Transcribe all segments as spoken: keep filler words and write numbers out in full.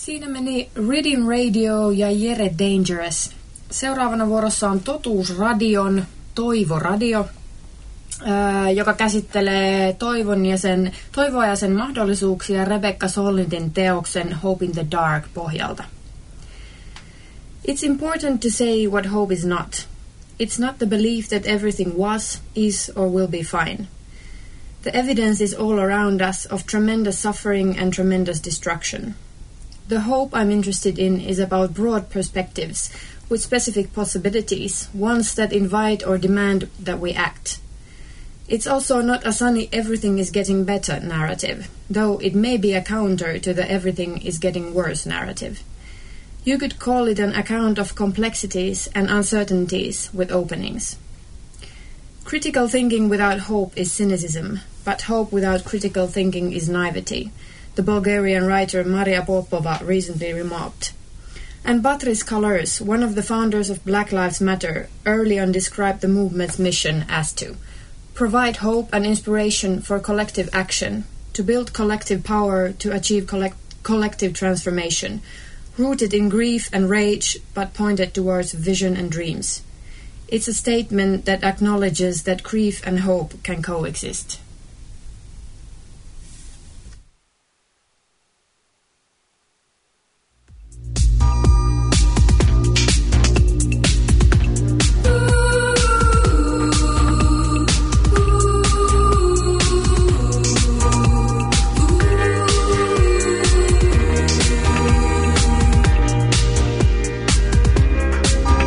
Siinä meni Reading Radio ja Jere Dangerous. Seuraavana vuorossa on Totuusradion Toivoradio, joka käsittelee toivon ja sen, toivoa ja sen mahdollisuuksia Rebecca Solnitin teoksen Hope in the Dark pohjalta. It's important to say what hope is not. It's not the belief that everything was, is, or will be fine. The evidence is all around us of tremendous suffering and tremendous destruction. The hope I'm interested in is about broad perspectives, with specific possibilities, ones that invite or demand that we act. It's also not a sunny everything is getting better narrative, though it may be a counter to the everything is getting worse narrative. You could call it an account of complexities and uncertainties with openings. Critical thinking without hope is cynicism, but hope without critical thinking is naivety, the Bulgarian writer Maria Popova recently remarked. And Batris Kalers, one of the founders of Black Lives Matter, early on described the movement's mission as to provide hope and inspiration for collective action, to build collective power to achieve collect- collective transformation, rooted in grief and rage, but pointed towards vision and dreams. It's a statement that acknowledges that grief and hope can coexist.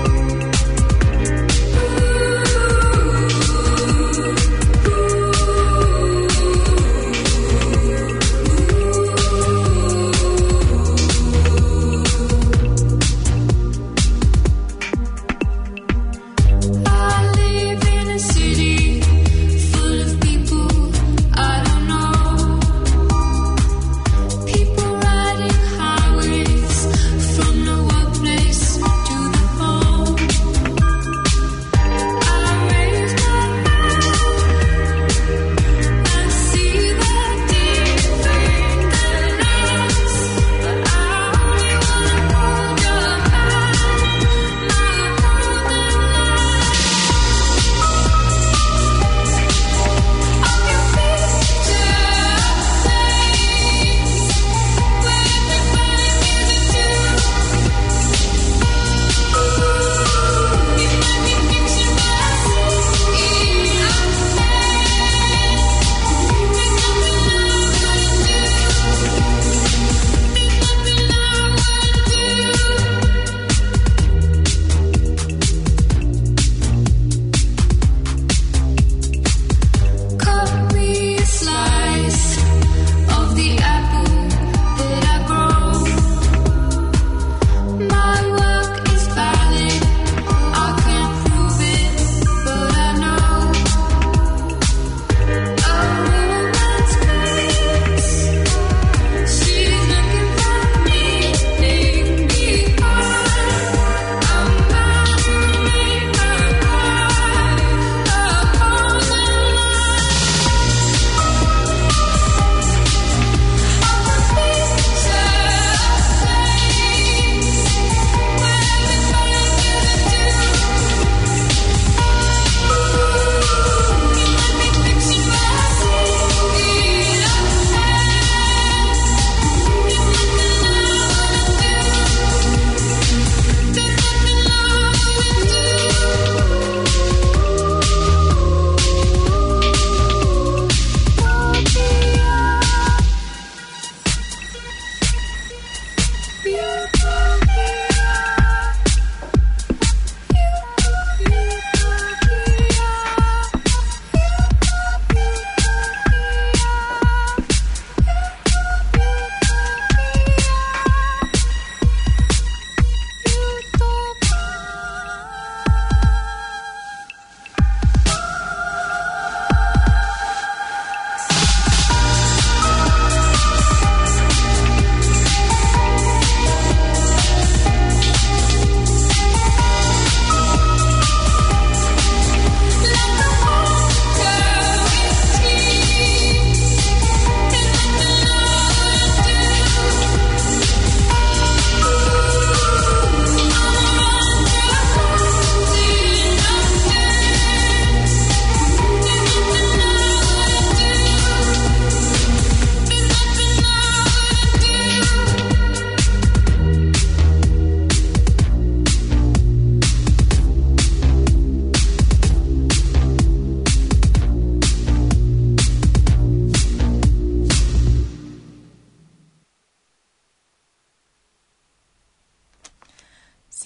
Ooh.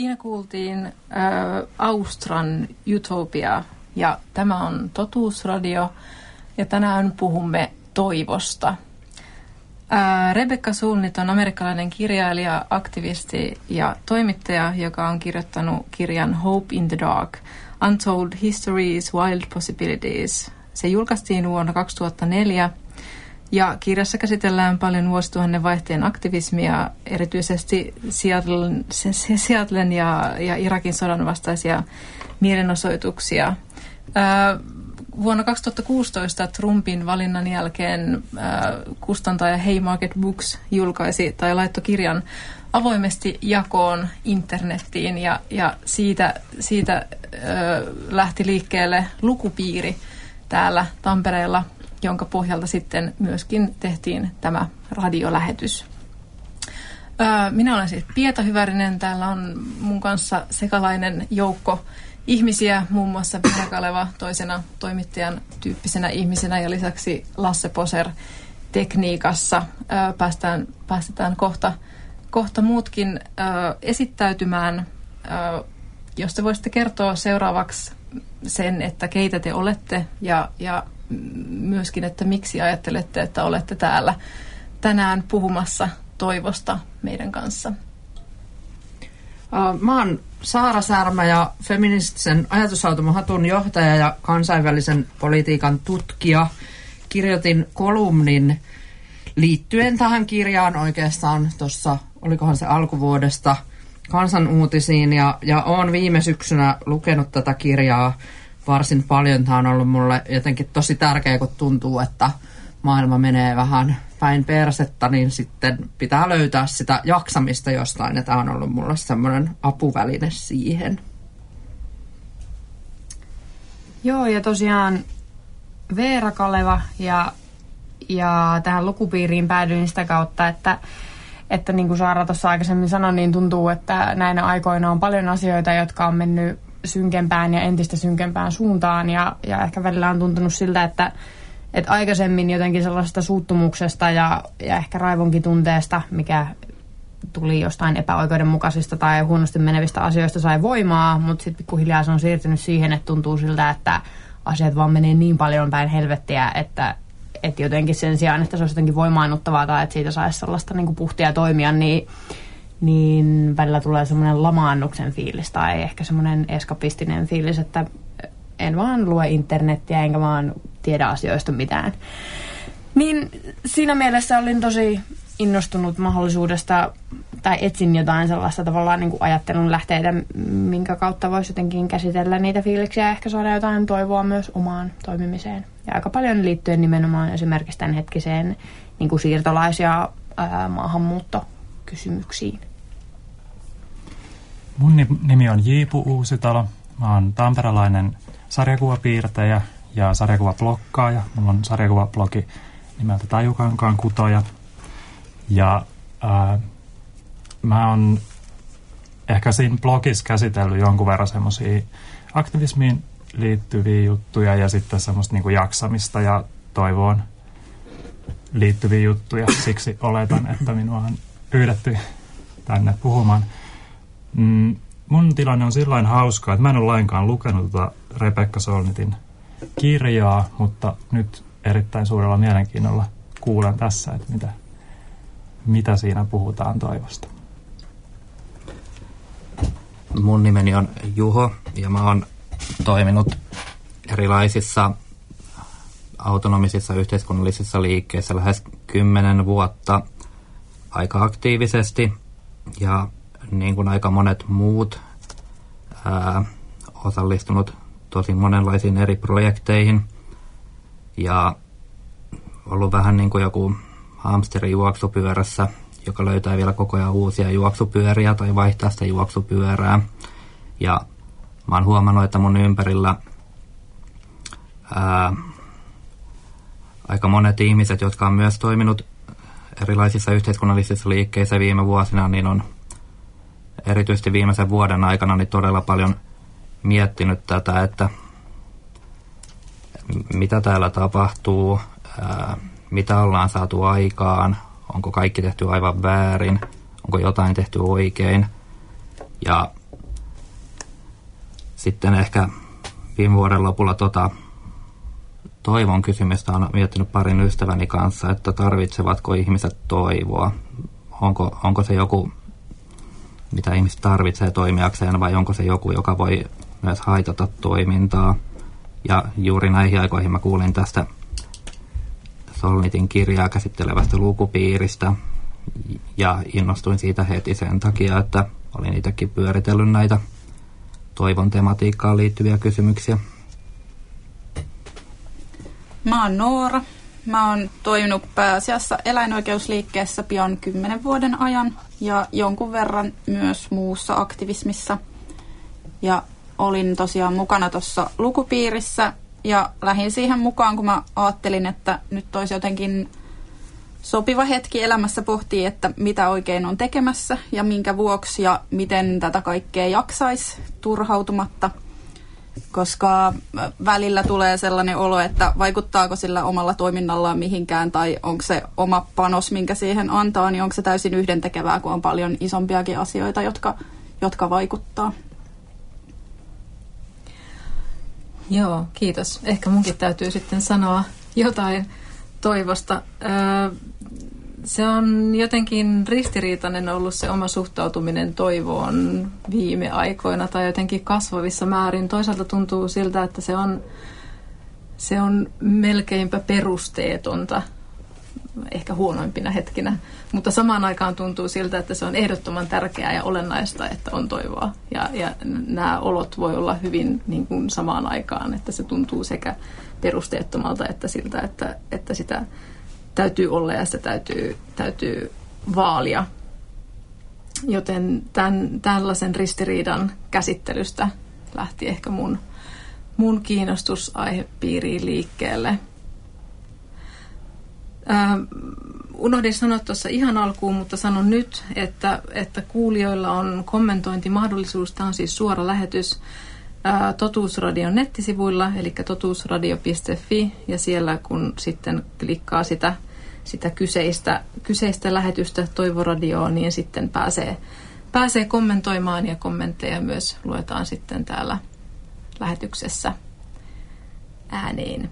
Siinä kuultiin äh, Austran Utopia ja tämä on Totuusradio ja tänään puhumme toivosta. Äh, Rebecca Solnit on amerikkalainen kirjailija, aktivisti ja toimittaja, joka on kirjoittanut kirjan Hope in the Dark, Untold Histories, Wild Possibilities. Se julkaistiin vuonna kaksituhattaneljä. Ja kirjassa käsitellään paljon vuosituhannen vaihteen aktivismia, erityisesti Seattlen, Seattlen ja, ja Irakin sodan vastaisia mielenosoituksia. Ää, vuonna kaksituhattakuusitoista Trumpin valinnan jälkeen ää, kustantaja Haymarket Books julkaisi tai laittoi kirjan avoimesti jakoon internettiin ja, ja siitä, siitä ää, lähti liikkeelle lukupiiri täällä Tampereella, jonka pohjalta sitten myöskin tehtiin tämä radiolähetys. Minä olen siis Pieta Hyvärinen. Täällä on mun kanssa sekalainen joukko ihmisiä, muun muassa Veera Kaleva toisena toimittajan tyyppisenä ihmisenä ja lisäksi Lasse Poser tekniikassa. Päästään, päästetään kohta, kohta muutkin esittäytymään. Jos te voisitte kertoa seuraavaksi sen, että keitä te olette ja, ja myöskin, että miksi ajattelette, että olette täällä tänään puhumassa toivosta meidän kanssa. Mä oon Saara Särmä ja feministisen ajatushautomon Hatun johtaja ja kansainvälisen politiikan tutkija. Kirjoitin kolumnin liittyen tähän kirjaan oikeastaan tuossa, olikohan se alkuvuodesta, Kansan uutisiin ja, ja oon viime syksynä lukenut tätä kirjaa varsin paljon. Tämä on ollut mulle jotenkin tosi tärkeä, kun tuntuu, että maailma menee vähän päin persettä, niin sitten pitää löytää sitä jaksamista jostain, ja tämä on ollut mulle semmoinen apuväline siihen. Joo, ja tosiaan Veera Kaleva, ja, ja tähän lukupiiriin päädyin sitä kautta, että että niin kuin Saara tuossa aikaisemmin sanoi, niin tuntuu, että näinä aikoina on paljon asioita, jotka on mennyt synkempään ja entistä synkempään suuntaan. Ja, ja ehkä välillä on tuntunut siltä, että, että aikaisemmin jotenkin sellaisesta suuttumuksesta ja, ja ehkä raivonkin tunteesta, mikä tuli jostain epäoikeudenmukaisista tai huonosti menevistä asioista, sai voimaa. Mutta sitten pikkuhiljaa se on siirtynyt siihen, että tuntuu siltä, että asiat vaan menee niin paljon päin helvettiä, että että jotenkin sen sijaan, että se olisi jotenkin voimaannuttavaa tai että siitä saisi sellaista niin kuin puhtia toimia, niin, niin välillä tulee semmoinen lamaannuksen fiilis tai ehkä semmoinen eskapistinen fiilis, että en vaan lue internettiä enkä vaan tiedä asioista mitään. Niin siinä mielessä olin tosi innostunut mahdollisuudesta tai etsin jotain sellaista tavallaan niin kuin ajattelun lähteitä, minkä kautta voisi jotenkin käsitellä niitä fiiliksiä ja ehkä saada jotain toivoa myös omaan toimimiseen. Ja aika paljon liittyen nimenomaan esimerkiksi tämän hetkiseen niin kuin siirtolais- ja ää, maahanmuuttokysymyksiin. Mun nimi on Jiipu Uusitalo. Mä oon tamperelainen sarjakuvapiirtäjä ja sarjakuvablokkaaja. Mulla on sarjakuvablogi nimeltä Tajukankaan kutoja. Ja ää, mä oon ehkä siinä blogissa käsitellyt jonkun verran semmosia aktivismiin liittyviä juttuja ja sitten semmoista niinku jaksamista ja toivoon liittyviä juttuja. Siksi oletan, että minua on pyydetty tänne puhumaan. Mm, mun tilanne on sillain hauskaa, että mä en ole lainkaan lukenut tuota Rebecca Solnitin kirjaa, mutta nyt erittäin suurella mielenkiinnolla kuulen tässä, että mitä, mitä siinä puhutaan toivosta. Mun nimeni on Juho ja mä oon toiminut erilaisissa autonomisissa yhteiskunnallisissa liikkeissä lähes kymmenen vuotta aika aktiivisesti ja niin kuin aika monet muut ää, osallistunut tosi monenlaisiin eri projekteihin ja ollut vähän niin kuin joku hamsteri juoksupyörässä, joka löytää vielä koko ajan uusia juoksupyöriä tai vaihtaa sitä juoksupyörää. Ja mä oon huomannut, että mun ympärillä ää, aika monet ihmiset, jotka on myös toiminut erilaisissa yhteiskunnallisissa liikkeissä viime vuosina, niin on erityisesti viimeisen vuoden aikana niin todella paljon miettinyt tätä, että mitä täällä tapahtuu, ää, mitä ollaan saatu aikaan, onko kaikki tehty aivan väärin, onko jotain tehty oikein. Ja sitten ehkä viime vuoden lopulla tota, toivon kysymystä on miettinyt parin ystäväni kanssa, että tarvitsevatko ihmiset toivoa. Onko, onko se joku, mitä ihmiset tarvitsee toimijakseen, vai onko se joku, joka voi myös haitata toimintaa. Ja juuri näihin aikoihin mä kuulin tästä Solnitin kirjaa käsittelevästä lukupiiristä ja innostuin siitä heti sen takia, että olin itsekin pyöritellyt näitä toivon tematiikkaan liittyviä kysymyksiä. Mä oon Noora. Mä oon toiminut pääasiassa eläinoikeusliikkeessä pian kymmenen vuoden ajan ja jonkun verran myös muussa aktivismissa. Ja olin tosiaan mukana tuossa lukupiirissä ja lähdin siihen mukaan, kun mä ajattelin, että nyt olisi jotenkin sopiva hetki elämässä pohtia, että mitä oikein on tekemässä ja minkä vuoksi ja miten tätä kaikkea jaksaisi turhautumatta. Koska välillä tulee sellainen olo, että vaikuttaako sillä omalla toiminnallaan mihinkään tai onko se oma panos, minkä siihen antaa, niin onko se täysin yhdentekevää, kun on paljon isompiakin asioita, jotka, jotka vaikuttaa. Joo, kiitos. Ehkä munkin täytyy sitten sanoa jotain toivosta. Se on jotenkin ristiriitainen ollut se oma suhtautuminen toivoon viime aikoina tai jotenkin kasvavissa määrin. Toisaalta tuntuu siltä, että se on, se on melkeinpä perusteetonta, ehkä huonoimpina hetkinä. Mutta samaan aikaan tuntuu siltä, että se on ehdottoman tärkeää ja olennaista, että on toivoa. Ja, ja nämä olot voi olla hyvin niin kuin samaan aikaan, että se tuntuu sekä perusteettomalta että siltä, että, että sitä täytyy olla ja sitä täytyy, täytyy vaalia. Joten tämän, tällaisen ristiriidan käsittelystä lähti ehkä mun, mun kiinnostusaihepiiriin liikkeelle. Äh, unohdin sanoa tuossa ihan alkuun, mutta sanon nyt, että, että kuulijoilla on kommentointimahdollisuus. Tämä on siis suora lähetys äh, Totuusradion nettisivuilla, eli totuusradio piste fi, ja siellä kun sitten klikkaa sitä, sitä kyseistä, kyseistä lähetystä Toivoradioon, niin sitten pääsee, pääsee kommentoimaan, ja kommentteja myös luetaan sitten täällä lähetyksessä ääneen.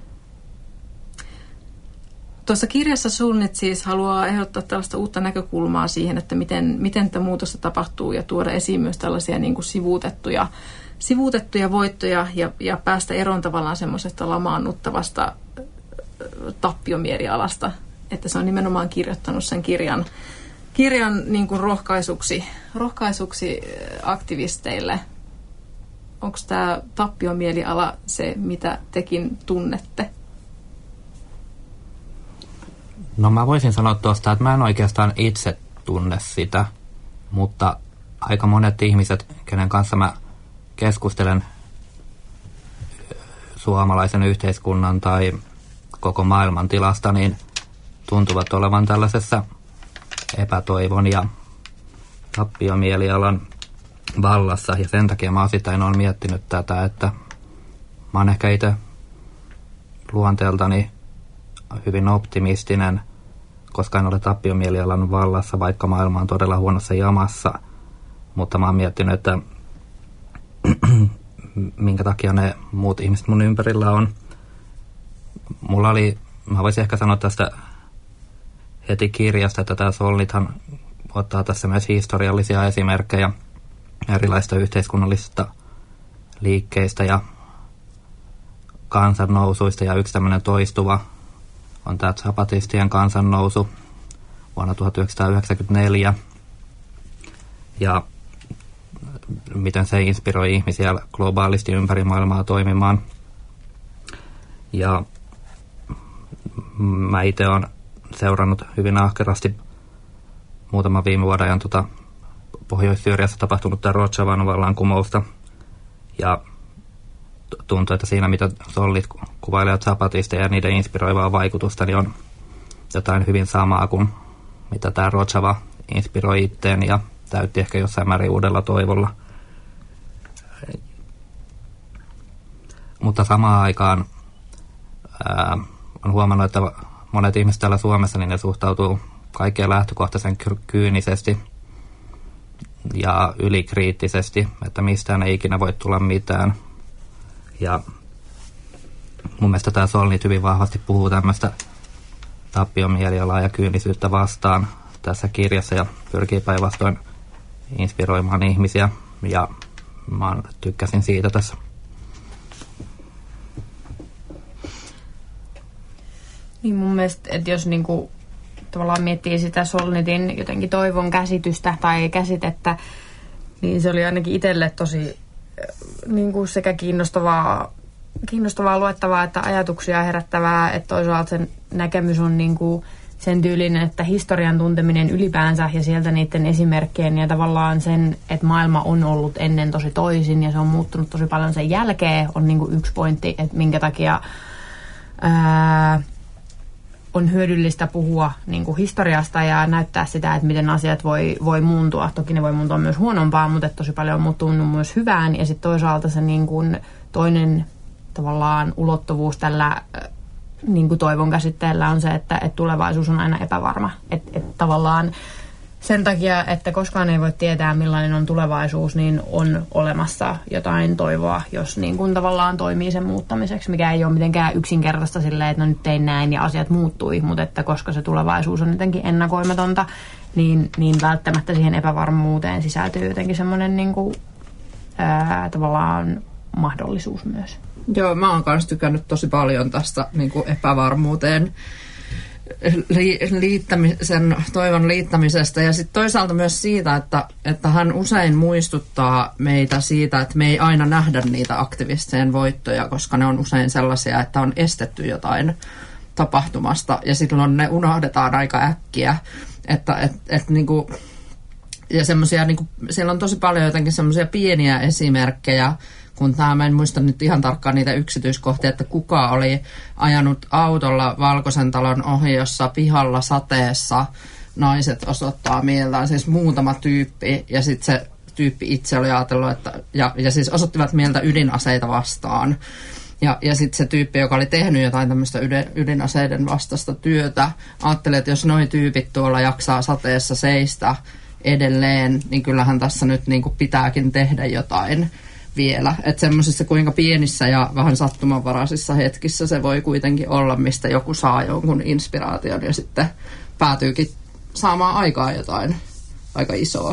Tuossa kirjassa Solnit siis haluaa ehdottaa tällaista uutta näkökulmaa siihen, että miten, miten tätä muutosta tapahtuu ja tuoda esiin myös tällaisia niin kuin sivuutettuja, sivuutettuja voittoja ja, ja päästä eroon tavallaan semmoisesta lamaannuttavasta tappiomielialasta, että se on nimenomaan kirjoittanut sen kirjan, kirjan niin kuin rohkaisuksi, rohkaisuksi aktivisteille. Onko tämä tappiomieliala se, mitä tekin tunnette? No mä voisin sanoa tuosta, että mä en oikeastaan itse tunne sitä, mutta aika monet ihmiset, kenen kanssa mä keskustelen suomalaisen yhteiskunnan tai koko maailman tilasta, niin tuntuvat olevan tällaisessa epätoivon ja tappiomielialan vallassa. Ja sen takia mä osittain olen miettinyt tätä, että mä oon ehkä itse luonteeltani hyvin optimistinen, koska en ole tappiomielialan vallassa, vaikka maailma on todella huonossa jamassa. Mutta mä oon miettinyt, että minkä takia ne muut ihmiset mun ympärillä on. Mulla oli, mä voisin ehkä sanoa tästä heti kirjasta, että tämä Solnithan ottaa tässä myös historiallisia esimerkkejä erilaisista yhteiskunnallisista liikkeistä ja kansannousuista, ja yksi tämmöinen toistuva on tämä zapatistien kansannousu vuonna tuhatyhdeksänsataayhdeksänkymmentäneljä, ja miten se inspiroi ihmisiä globaalisti ympäri maailmaa toimimaan. Ja mä itse olen seurannut hyvin ahkerasti muutaman viime vuoden ajan tuota Pohjois-Syyriassa tapahtunutta Rojavan vallankumousta, ja tuntuu, että siinä mitä Solnit kuvailee zapatisteja ja niiden inspiroivaa vaikutusta, niin on jotain hyvin samaa kuin mitä tämä Rojava inspiroi itteen ja täytti ehkä jossain määrin uudella toivolla. Mutta samaan aikaan ää, on huomannut, että monet ihmiset täällä Suomessa niin ne suhtautuu kaikkeen lähtökohtaisen kyynisesti ja ylikriittisesti, että mistään ei ikinä voi tulla mitään. Ja mun mielestä tämä Solnit hyvin vahvasti puhuu tämmöistä tappiomielialaa ja kyynisyyttä vastaan tässä kirjassa ja pyrkii päinvastoin inspiroimaan ihmisiä, ja mä tykkäsin siitä tässä. Niin mun mielestä, että jos niinku tavallaan miettii sitä Solnitin jotenkin toivon käsitystä tai käsitettä, niin se oli ainakin itselle tosi niinku sekä kiinnostavaa, kiinnostavaa luettavaa että ajatuksia herättävää, että toisaalta sen näkemys on niinku sen tyylinen, että historian tunteminen ylipäänsä ja sieltä niiden esimerkkien ja tavallaan sen, että maailma on ollut ennen tosi toisin ja se on muuttunut tosi paljon sen jälkeen, on niinku yksi pointti, että minkä takia ää, on hyödyllistä puhua niin kuin historiasta ja näyttää sitä, että miten asiat voi, voi muuntua. Toki ne voi muuntua myös huonompaan, mutta tosi paljon on muuttunut myös hyvään. Ja sitten toisaalta se niin kuin toinen tavallaan ulottuvuus tällä niin kuin toivon käsitteellä on se, että, että tulevaisuus on aina epävarma. Että et tavallaan sen takia, että koskaan ei voi tietää, millainen on tulevaisuus, niin on olemassa jotain toivoa, jos niin kuin tavallaan toimii sen muuttamiseksi, mikä ei ole mitenkään yksinkertaista silleen, että no nyt tein näin ja asiat muuttui, mutta että koska se tulevaisuus on jotenkin ennakoimatonta, niin, niin välttämättä siihen epävarmuuteen sisältyy jotenkin semmoinen niin kuin, ää, tavallaan mahdollisuus myös. Joo, mä oon kanssa tykännyt tosi paljon tästä niin kuin epävarmuuteen liittämisen, toivon liittämisestä ja sitten toisaalta myös siitä, että, että hän usein muistuttaa meitä siitä, että me ei aina nähdä niitä aktivistien voittoja, koska ne on usein sellaisia, että on estetty jotain tapahtumasta ja silloin ne unohdetaan aika äkkiä, että et, et, niinku, ja semmoisia, niinku, siellä on tosi paljon jotenkin semmoisia pieniä esimerkkejä, kun tämä, mä en muista nyt ihan tarkkaan niitä yksityiskohtia, että kuka oli ajanut autolla Valkoisen talon ohi, jossa pihalla sateessa naiset osoittaa mieltään, siis muutama tyyppi, ja sitten se tyyppi itse oli ajatellut, että, ja, ja siis osoittivat mieltä ydinaseita vastaan. Ja, ja sitten se tyyppi, joka oli tehnyt jotain tämmöistä ydinaseiden vastaista työtä, ajatteli, että jos noi tyypit tuolla jaksaa sateessa seistä edelleen, niin kyllähän tässä nyt niin kuin pitääkin tehdä jotain vielä. Että semmoisissa kuinka pienissä ja vähän sattumanvaraisissa hetkissä se voi kuitenkin olla, mistä joku saa jonkun inspiraation ja sitten päätyykin saamaan aikaan jotain aika isoa.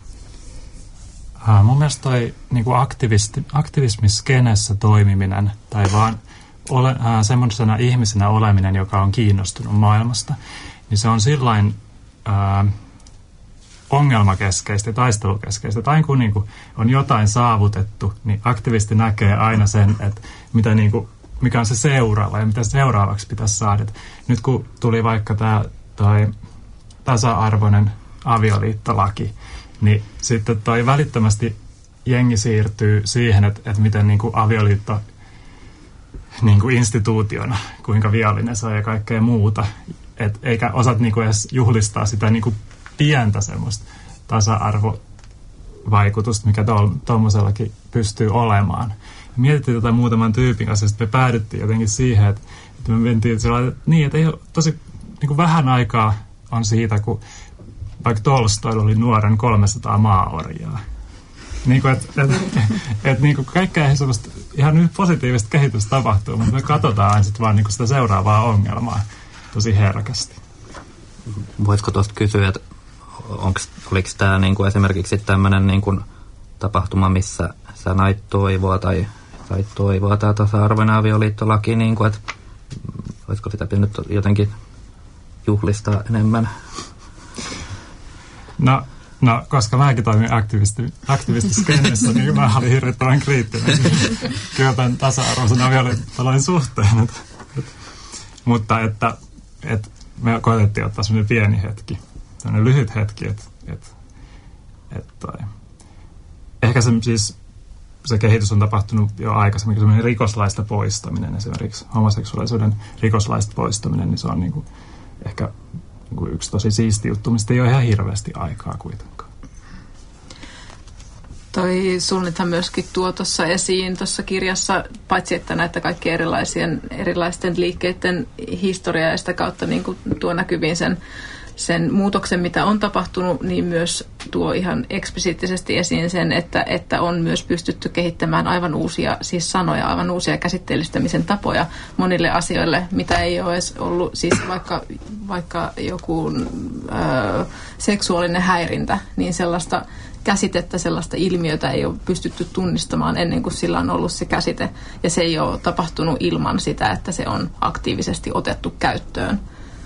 Uh, mun mielestä toi niinku aktivismiskenessä toimiminen tai vaan ole, uh, semmoisena ihmisenä oleminen, joka on kiinnostunut maailmasta, niin se on sillain uh, ongelmakeskeistä ja taistelukeskeistä. Tai kun niin kuin on jotain saavutettu, niin aktivisti näkee aina sen, että mitä niin kuin, mikä on se seuraava ja mitä seuraavaksi pitäisi saada. Et nyt kun tuli vaikka tämä toi tasa-arvoinen avioliittolaki, niin sitten toi välittömästi jengi siirtyy siihen, että, että miten niin kuin avioliitto niin kuin instituutiona, kuinka viallinen se on ja kaikkea muuta. Et eikä osat niin kuin edes juhlistaa sitä niin kuin pientä semmoista tasa-arvovaikutusta, mikä tuommoisellakin pystyy olemaan. Mietittiin tätä muutaman tyypin kanssa, ja sitten me päädyttiin jotenkin siihen, että, että me mentiin sillä että niin, että ei ole tosi niin kuin vähän aikaa on siitä, kun vaikka Tolstoilla oli nuoren kolmesataa maaorjaa. Niin kuin, että et, et, et, niin kuin kaikkea ei semmoista ihan nyt positiivista kehitystä tapahtuu, mutta me katsotaan aina sitten vaan niin kuin sitä seuraavaa ongelmaa tosi herkästi. Voisiko tuosta kysyä, että onks, oliko tämä niinku esimerkiksi tämmöinen niinku tapahtuma, missä sä nait toivoa tai sait toivoa tämä tasa-arvoinen avioliittolaki, niinku, että olisiko sitä pitänyt jotenkin juhlistaa enemmän? No, no koska mäkin toimin aktivisti, aktivistiskenessä, niin mä olin hirvittävän kriittinen kyllä tämän tasa-arvoisen avioliittolain suhteen. Et, et, mutta että et, me koetettiin ottaa semmoinen pieni hetki, semmoinen lyhyt hetki, että et, et, ehkä se, siis, se kehitys on tapahtunut jo aikaisemmin, semmoinen rikoslaista poistaminen, esimerkiksi homoseksuaalisuuden rikoslaista poistaminen, niin se on niinku, ehkä niinku yksi tosi siisti juttu, mistä ei ole ihan hirveästi aikaa kuitenkaan. Toi Solnithan myöskin tuo tuossa esiin tuossa kirjassa, paitsi että näitä kaikkien erilaisten, erilaisten liikkeiden historiaa ja sitä kautta niin kuin tuo näkyviin sen sen muutoksen, mitä on tapahtunut, niin myös tuo ihan eksplisiittisesti esiin sen, että, että on myös pystytty kehittämään aivan uusia siis sanoja, aivan uusia käsitteellistämisen tapoja monille asioille, mitä ei ole edes ollut, siis vaikka, vaikka joku ö, seksuaalinen häirintä, niin sellaista käsitettä, sellaista ilmiötä ei ole pystytty tunnistamaan ennen kuin sillä on ollut se käsite, ja se ei ole tapahtunut ilman sitä, että se on aktiivisesti otettu käyttöön.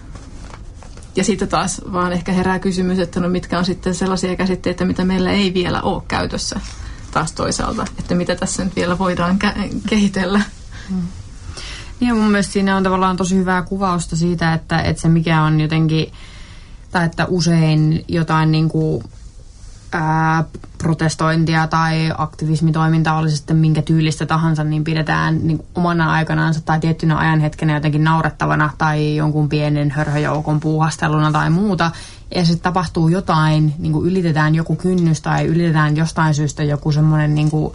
Ja siitä taas vaan ehkä herää kysymys, että no mitkä on sitten sellaisia käsitteitä, mitä meillä ei vielä ole käytössä taas toisaalta, että mitä tässä nyt vielä voidaan kä- kehitellä. Hmm. Ja mun mielestä siinä on tavallaan tosi hyvää kuvausta siitä, että, että se mikä on jotenkin, tai että usein jotain niin kuin Ää, protestointia tai aktivismitoimintaa, oli sitten minkä tyylistä tahansa, niin pidetään niin omana aikanaansa tai tiettynä ajanhetkenä jotenkin naurettavana tai jonkun pienen hörhöjoukon puuhasteluna tai muuta. Ja sitten tapahtuu jotain, niin kuin ylitetään joku kynnys tai ylitetään jostain syystä joku semmoinen niin kuin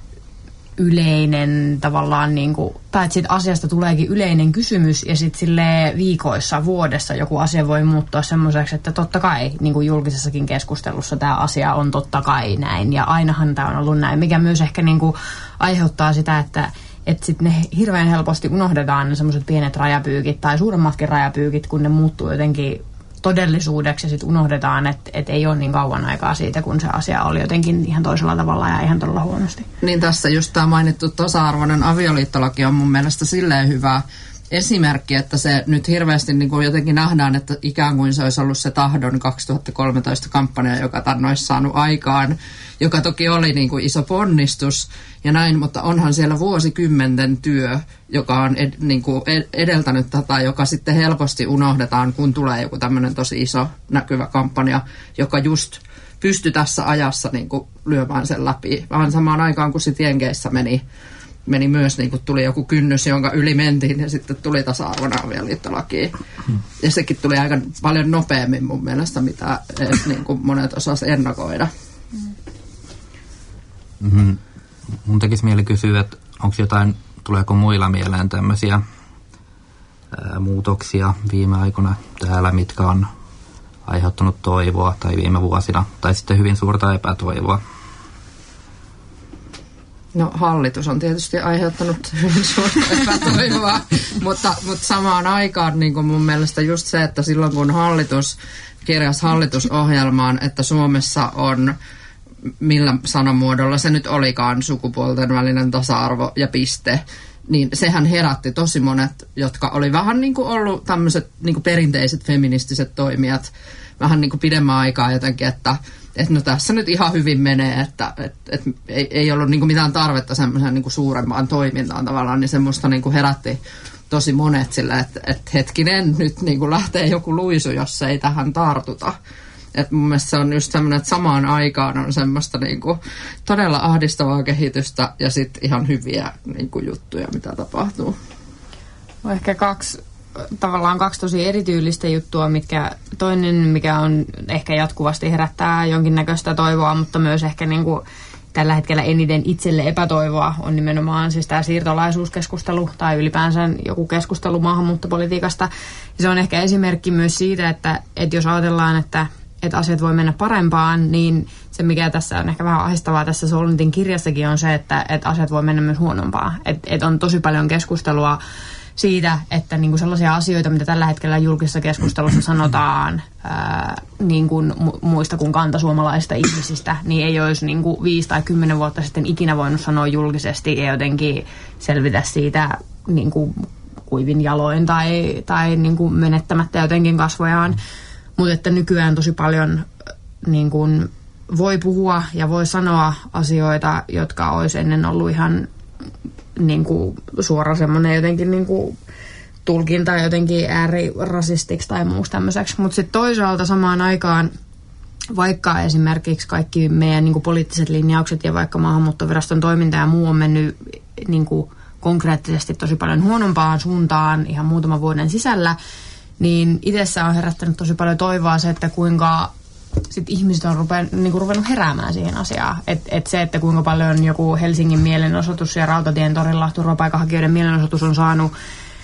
yleinen tavallaan, niin kuin, tai että siitä asiasta tuleekin yleinen kysymys ja sitten silleen viikoissa, vuodessa joku asia voi muuttua semmoiseksi, että totta kai niin kuin julkisessakin keskustelussa tämä asia on totta kai näin ja ainahan tämä on ollut näin, mikä myös ehkä niin kuin aiheuttaa sitä, että että sitten ne hirveän helposti unohdetaan ne semmoiset pienet rajapyykit tai suuremmatkin rajapyykit, kun ne muuttuu jotenkin todellisuudeksi ja sitten unohdetaan, että et ei ole niin kauan aikaa siitä, kun se asia oli jotenkin ihan toisella tavalla ja ihan todella huonosti. Niin tässä just tämä mainittu tasa-arvoinen avioliittolaki on mun mielestä silleen hyvä esimerkki, että se nyt hirveästi niin kuin jotenkin nähdään, että ikään kuin se olisi ollut se Tahdon kaksituhattakolmetoista kampanja, joka tänne olisi saanut aikaan, joka toki oli niin kuin iso ponnistus ja näin, mutta onhan siellä vuosikymmenten työ, joka on ed, niin kuin edeltänyt tätä, joka sitten helposti unohdetaan, kun tulee joku tämmöinen tosi iso näkyvä kampanja, joka just pystyi tässä ajassa niin kuin lyömään sen läpi. Vähän samaan aikaan, kun sitten Jenkeissä meni meni myös, niin kuin tuli joku kynnys, jonka yli mentiin, ja sitten tuli tasa-arvoinen avioliittolaki. Hmm. Ja sekin tuli aika paljon nopeammin mun mielestä, mitä edes, niin kuin monet osasivat ennakoida. Mm-hmm. Mun tekisi mieli kysyä, että onko jotain, tuleeko muilla mieleen tämmöisiä ää, muutoksia viime aikoina täällä, mitkä on aiheuttanut toivoa, tai viime vuosina, tai sitten hyvin suurta epätoivoa? No hallitus on tietysti aiheuttanut hyvin suurta epätoivoa, mutta, mutta samaan aikaan niin kuin mun mielestä just se, että silloin kun hallitus kirjasi hallitusohjelmaan, että Suomessa on, millä sanamuodolla se nyt olikaan, sukupuolten välinen tasa-arvo ja piste, niin sehän herätti tosi monet, jotka oli vähän niin kuin ollut tämmöiset niin kuin perinteiset feministiset toimijat vähän niin kuin pidemmän aikaa jotenkin, että että no tässä nyt ihan hyvin menee, että et, et ei, ei ollut niinku mitään tarvetta semmoisen niinku suurempaan toimintaan tavallaan, niin semmoista niinku herätti tosi monet sillä, että et hetkinen, nyt niinku lähtee joku luisu, jos ei tähän tartuta. Et mun mielestä se on just semmoinen, että samaan aikaan on semmoista niinku todella ahdistavaa kehitystä ja sitten ihan hyviä niinku juttuja, mitä tapahtuu. Ehkä kaksi tavallaan kaksi tosi erityylistä juttua, mitkä toinen, mikä on ehkä jatkuvasti herättää jonkinnäköistä toivoa, mutta myös ehkä niin kuin tällä hetkellä eniten itselle epätoivoa on nimenomaan siis tämä siirtolaisuuskeskustelu tai ylipäänsä joku keskustelu maahanmuuttopolitiikasta. Ja se on ehkä esimerkki myös siitä, että, että jos ajatellaan, että, että asiat voi mennä parempaan, niin se mikä tässä on ehkä vähän ahdistavaa tässä Solnitin kirjassakin on se, että, että asiat voi mennä myös huonompaan. Että, että on tosi paljon keskustelua siitä, että niinku sellaisia asioita, mitä tällä hetkellä julkisessa keskustelussa sanotaan ää, niin kuin muista kuin kantasuomalaisista ihmisistä, niin ei olisi niinku viisi tai kymmenen vuotta sitten ikinä voinut sanoa julkisesti ja jotenkin selvitä siitä niinku kuivin jaloin tai, tai niinku menettämättä jotenkin kasvojaan. Mutta että nykyään tosi paljon niinku voi puhua ja voi sanoa asioita, jotka olisi ennen ollut ihan niin kuin suora semmoinen jotenkin niin kuin tulkinta jotenkin äärirasistiksi tai muuksi tämmöiseksi. Mutta sitten toisaalta samaan aikaan, vaikka esimerkiksi kaikki meidän niin kuin poliittiset linjaukset ja vaikka maahanmuuttoviraston toiminta ja muu on mennyt niin kuin konkreettisesti tosi paljon huonompaan suuntaan ihan muutaman vuoden sisällä, niin itsessä on herättänyt tosi paljon toivoa se, että kuinka sit ihmiset on rupen, niinku ruvennut heräämään siihen asiaan. Että et se, että kuinka paljon joku Helsingin mielenosoitus ja Rautatien torilla turvapaikanhakijoiden mielenosoitus on saanut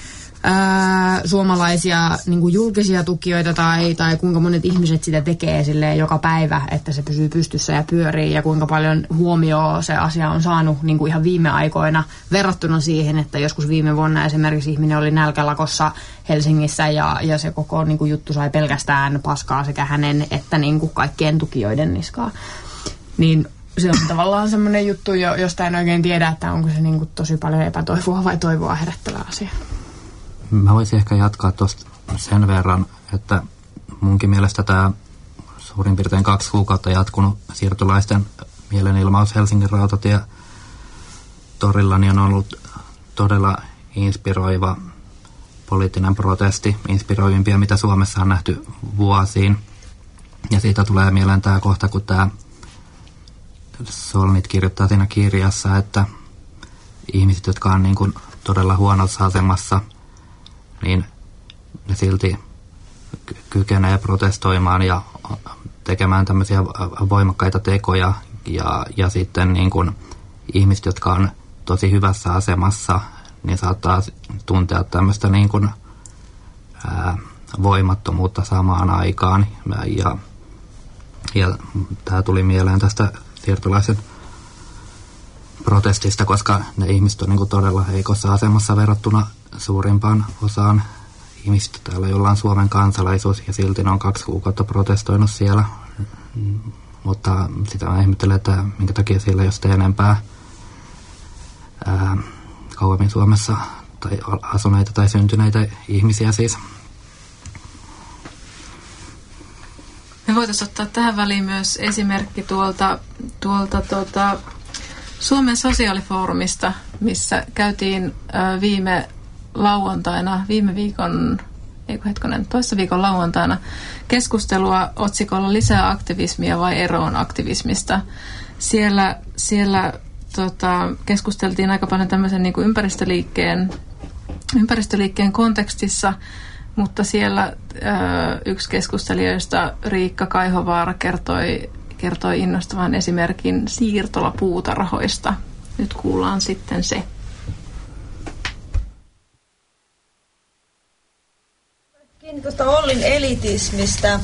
ää, suomalaisia niin kuin julkisia tukijoita tai, tai kuinka monet ihmiset sitä tekee silleen joka päivä, että se pysyy pystyssä ja pyörii ja kuinka paljon huomioon se asia on saanut niin kuin ihan viime aikoina verrattuna siihen, että joskus viime vuonna esimerkiksi ihminen oli nälkälakossa Helsingissä ja, ja se koko niin kuin juttu sai pelkästään paskaa sekä hänen että niin kuin kaikkien tukijoiden niskaa. Niin se on tavallaan semmoinen juttu, josta en oikein tiedä, että onko se niin kuin tosi paljon epätoivoa vai toivoa herättävä asia. Mä voisin ehkä jatkaa tuosta sen verran, että munkin mielestä tämä suurin piirtein kaksi kuukautta jatkunut siirtolaisten mielenilmaus Helsingin Rautatie torilla niin on ollut todella inspiroiva poliittinen protesti, inspiroivimpia, mitä Suomessa on nähty vuosiin. Ja siitä tulee mieleen tämä kohta, kun tämä Solnit kirjoittaa siinä kirjassa, että ihmiset, jotka on niin kuin todella huonossa asemassa, niin ne silti kykenee protestoimaan ja tekemään tämmöisiä voimakkaita tekoja. Ja, ja sitten niin kuin ihmiset, jotka on tosi hyvässä asemassa, niin saattaa tuntea tämmöistä niin kuin, ää, voimattomuutta samaan aikaan. Ja, ja tämä tuli mieleen tästä siirtolaisen protestista, koska ne ihmiset on niin kuin todella heikossa asemassa verrattuna suurimpaan osaan ihmistä täällä, jolla on Suomen kansalaisuus, ja silti ne on kaksi kuukautta protestoinut siellä. Mutta sitä mä ihmettelen, että minkä takia siellä ei ole sitten enempää ää, kauemmin Suomessa tai asuneita tai syntyneitä ihmisiä siis. Me voitaisiin ottaa tähän väliin myös esimerkki tuolta, tuolta tuota, Suomen sosiaalifoorumista, missä käytiin ää, viime lauantaina, viime viikon, eikö hetkonen, toissa viikon lauantaina keskustelua otsikolla lisää aktivismia vai eroon aktivismista. Siellä, siellä tota, keskusteltiin aika paljon tämmöisen niin kuin ympäristöliikkeen, ympäristöliikkeen kontekstissa, mutta siellä ö, yksi keskustelijoista, Riikka Kaihovaara, kertoi, kertoi innostavan esimerkin siirtolapuutarhoista. Nyt kuullaan sitten se. Kiinni tuosta Ollin elitismistä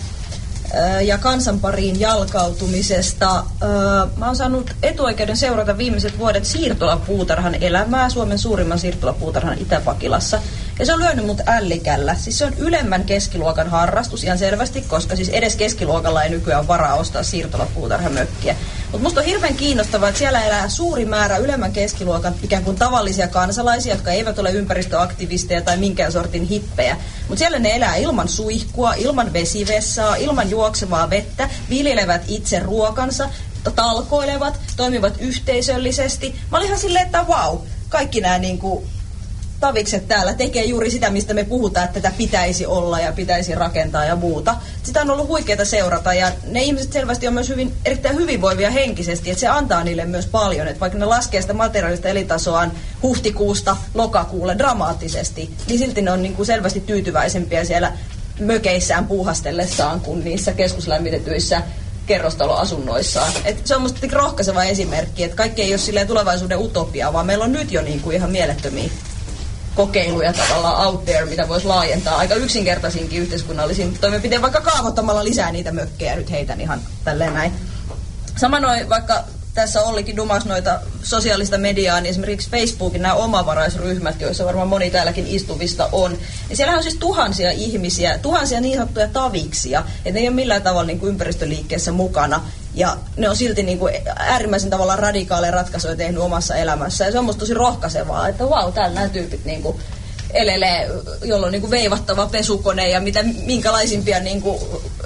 ja kansanpariin jalkautumisesta. Mä oon saanut etuoikeuden seurata viimeiset vuodet siirtolapuutarhan elämää, Suomen suurimman siirtolapuutarhan Itä-Pakilassa. Ja se on lyönyt mut ällikällä. Siis se on ylemmän keskiluokan harrastus ihan selvästi, koska siis edes keskiluokalla ei nykyään varaa ostaa siirtolapuutarhamökkiä. Mutta musta on hirveän kiinnostavaa, että siellä elää suuri määrä ylemmän keskiluokan ikään kuin tavallisia kansalaisia, jotka eivät ole ympäristöaktivisteja tai minkään sortin hippejä. Mutta siellä ne elää ilman suihkua, ilman vesivessaa, ilman juoksevaa vettä, viljelevät itse ruokansa, talkoilevat, toimivat yhteisöllisesti. Mä olin ihan silleen, että vau, kaikki nämä niinku tavikset täällä tekee juuri sitä, mistä me puhutaan, että tätä pitäisi olla ja pitäisi rakentaa ja muuta. Sitä on ollut huikeaa seurata ja ne ihmiset selvästi on myös hyvin, erittäin hyvinvoivia henkisesti, että se antaa niille myös paljon. Että vaikka ne laskee sitä materiaalista elintasoaan huhtikuusta lokakuulle dramaattisesti, niin silti ne on niin kuin selvästi tyytyväisempiä siellä mökeissään puuhastellessaan kuin niissä keskuslämmitetyissä kerrostaloasunnoissaan. Et se on musta rohkaiseva esimerkki, että kaikki ei ole silleen tulevaisuuden utopiaa, vaan meillä on nyt jo niin kuin ihan mielettömiä kokeiluja tavallaan out there, mitä voisi laajentaa aika yksinkertaisinkin yhteiskunnallisiin toimenpiteen, vaikka kaavoittamalla lisää niitä mökkejä, nyt heitän ihan tälleen näin. Sama noin, vaikka tässä Ollikin dumas noita sosiaalista mediaa, niin esimerkiksi Facebookin nämä omavaraisryhmät, joissa varmaan moni täälläkin istuvista on, niin siellä on siis tuhansia ihmisiä, tuhansia niin sanottuja taviksia, että ne ei ole millään tavalla niin kuin ympäristöliikkeessä mukana, ja ne on silti niin kuin äärimmäisen tavalla radikaaleja ratkaisuja tehnyt omassa elämässä, ja se on musta tosi rohkaisevaa, että vau, wow, täällä nämä tyypit niin kuin elelee, jolla on niin kuin veivattava pesukone, ja mitä, minkälaisimpia niin kuin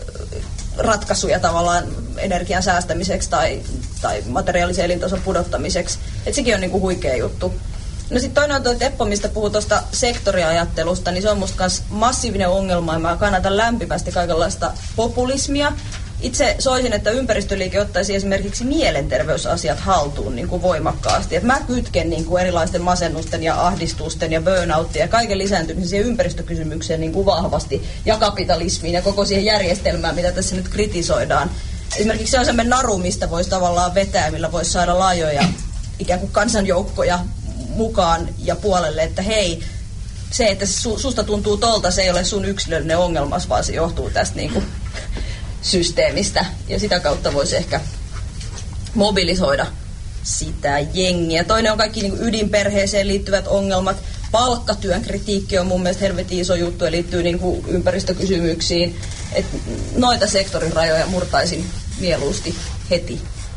ratkaisuja tavallaan energian säästämiseksi tai, tai materiaalisen elintason pudottamiseksi. Että sekin on niinku huikea juttu. No sitten toinen on tuo Teppo, mistä puhuu tuosta sektoriajattelusta, niin se on musta myös massiivinen ongelma, ja mä kannatan lämpimästi kaikenlaista populismia. Itse soisin, että ympäristöliike ottaisi esimerkiksi mielenterveysasiat haltuun niin kuin voimakkaasti. Et mä kytken niin kuin erilaisten masennusten ja ahdistusten ja burnoutin ja kaiken lisääntymisen siihen ympäristökysymykseen niin kuin vahvasti ja kapitalismiin ja koko siihen järjestelmään, mitä tässä nyt kritisoidaan. Esimerkiksi se on semmoinen naru, mistä voisi tavallaan vetää, millä voisi saada laajoja ikään kuin kansanjoukkoja mukaan ja puolelle, että hei, se, että su, susta tuntuu tolta, se ei ole sun yksilöllinen ongelma, vaan se johtuu tästä niin kuin systeemistä. Ja sitä kautta voisi ehkä mobilisoida sitä jengiä. Toinen on kaikki niin kuin ydinperheeseen liittyvät ongelmat. Palkkatyön kritiikki on mun mielestä helvetin iso juttu ja liittyy niin kuin ympäristökysymyksiin. Et noita sektorin rajoja murtaisin mieluusti heti.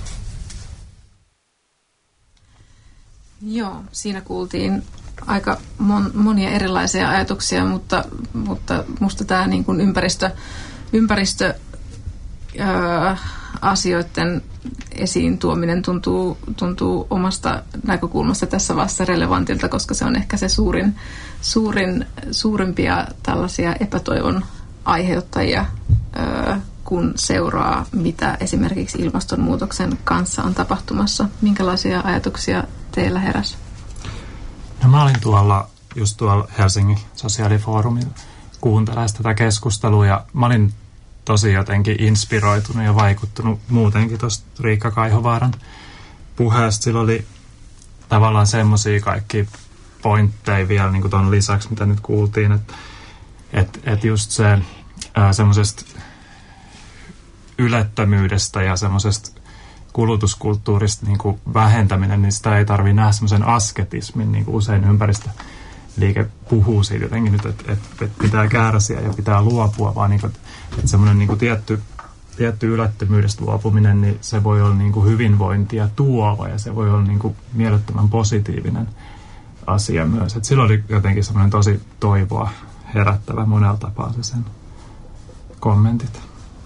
Joo, siinä kuultiin aika mon, monia erilaisia ajatuksia, mutta, mutta musta tämä niin kuin ympäristö, ympäristö ää, asioiden esiin tuominen tuntuu, tuntuu omasta näkökulmasta tässä vasta relevantilta, koska se on ehkä se suurin, suurin, suurimpia tällaisia epätoivon aiheuttajia, ää, kun seuraa, mitä esimerkiksi ilmastonmuutoksen kanssa on tapahtumassa. Minkälaisia ajatuksia teillä heräsi? No mä olin tuolla, just tuolla Helsingin sosiaalifoorumin kuuntelemaan tätä keskustelua ja mä olin tosi jotenkin inspiroitunut ja vaikuttunut muutenkin tuosta Riikka Kaihovaaran puheesta. Sillä oli tavallaan semmoisia kaikki pointteja vielä niin kuin ton lisäksi, mitä nyt kuultiin, että et, et just se semmoisesta ylettömyydestä ja semmoisesta kulutuskulttuurista niin kuin vähentäminen, niin sitä ei tarvitse nähdä semmoisen asketismin, niin kuin usein ympäristöliike puhuu siitä jotenkin nyt, että, että, että pitää kärsiä ja pitää luopua, vaan niin kuin, että semmoinen niin kuin tietty, tietty ylettömyydestä luopuminen, niin se voi olla niin kuin hyvinvointia tuova ja se voi olla niin kuin mielettömän positiivinen asia myös. Että silloin oli jotenkin semmoinen tosi toivoa herättävä monella tapaa se sen kommentit.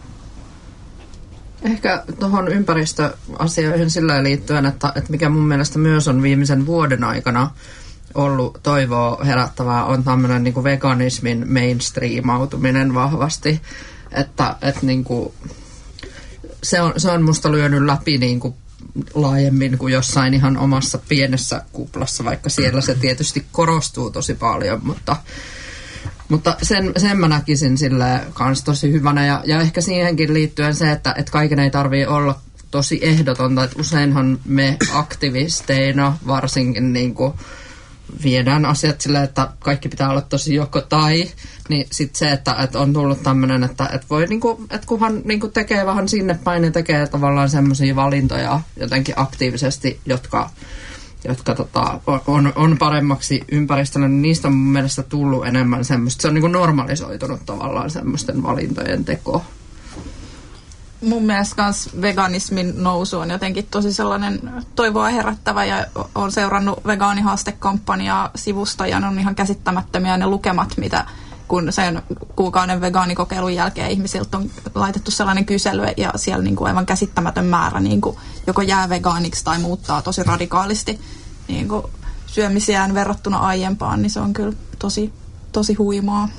Ehkä tuohon ympäristöasioihin sillä liittyen, että, että mikä mun mielestä myös on viimeisen vuoden aikana ollut toivoa herättävää, on tämmöinen niin kuin veganismin mainstreamautuminen vahvasti. Että, että niin kuin, se, on, se on musta lyönyt läpi niin kuin laajemmin kuin jossain ihan omassa pienessä kuplassa, vaikka siellä se tietysti korostuu tosi paljon, mutta Mutta sen, sen mä näkisin silleen kans tosi hyvänä ja, ja ehkä siihenkin liittyen se, että, että kaiken ei tarvitse olla tosi ehdotonta, että useinhan me aktivisteina varsinkin niin kuin viedään asiat silleen, että kaikki pitää olla tosi joko tai, niin sitten se, että, että on tullut tämmöinen, että, että voi niinku, että kunhan niinku tekee vähän sinne päin ja tekee tavallaan semmoisia valintoja jotenkin aktiivisesti, jotka jotka tota, on, on paremmaksi ympäristölle, niin niistä on mun mielestä tullut enemmän semmoista. Se on niin kuin normalisoitunut tavallaan semmoisten valintojen teko. Mun mielestä myös veganismin nousu on jotenkin tosi sellainen toivoa herättävä ja on seurannut vegaanihaastekampanjaa sivusta ja ne on ihan käsittämättömiä ne lukemat, mitä kun sen kuukauden vegaanikokeilun jälkeen ihmisiltä on laitettu sellainen kysely ja siellä niin kuin aivan käsittämätön määrä niin kuin joko jää vegaaniksi tai muuttaa tosi radikaalisti niin kuin syömisiään verrattuna aiempaan, niin se on kyllä tosi, tosi huimaa.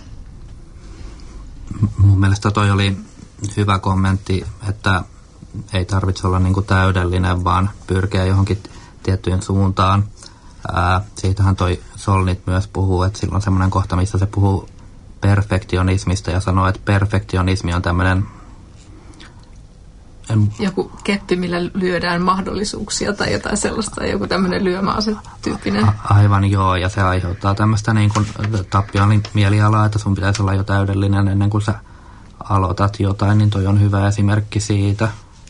Mun mielestä toi oli hyvä kommentti, että ei tarvitse olla niin kuin täydellinen, vaan pyrkiä johonkin tiettyyn suuntaan. Ää, siitähän toi Solnit myös puhuu, että sillä on semmoinen kohta, missä se puhuu perfektionismista ja sanoo, että perfektionismi on tämmöinen en... joku keppi, millä lyödään mahdollisuuksia tai jotain sellaista, joku tämmöinen lyömäasetyyppinen. A- aivan joo, ja se aiheuttaa tämmöistä niin kuin tappion mielialaa, että sun pitäisi olla jo täydellinen ennen kuin sä aloitat jotain, niin toi on hyvä esimerkki siitä.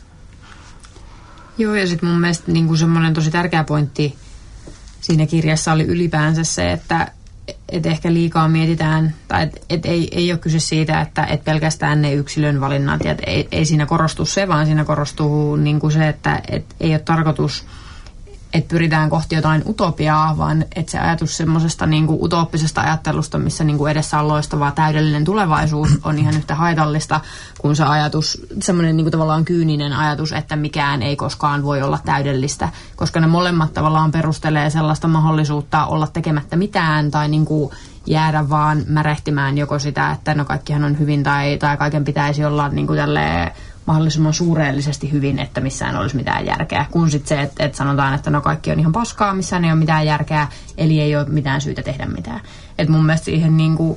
Joo, ja sitten mun mielestä niin kuin semmoinen tosi tärkeä pointti siinä kirjassa oli ylipäänsä se, että et ehkä liikaa mietitään, tai että et ei, ei ole kyse siitä, että et pelkästään ne yksilön valinnat, ja ei, ei siinä korostu se, vaan siinä korostuu niin kuin se, että et ei ole tarkoitus, että pyritään kohti jotain utopiaa, vaan että se ajatus semmoisesta niin kuin utooppisesta ajattelusta, missä niin kuin edessä on loistava täydellinen tulevaisuus, on ihan yhtä haitallista kuin se ajatus, semmoinen niin kuin tavallaan kyyninen ajatus, että mikään ei koskaan voi olla täydellistä, koska ne molemmat tavallaan perustelee sellaista mahdollisuutta olla tekemättä mitään tai niin kuin jäädä vaan märehtimään joko sitä, että no kaikkihan on hyvin tai, tai kaiken pitäisi olla niin kuin tälleen mahdollisimman suureellisesti hyvin, että missään olisi mitään järkeä, kun sitten se, että, että sanotaan, että no kaikki on ihan paskaa, missään ei ole mitään järkeä, eli ei ole mitään syytä tehdä mitään. Et mun mielestä siihen niin kuin,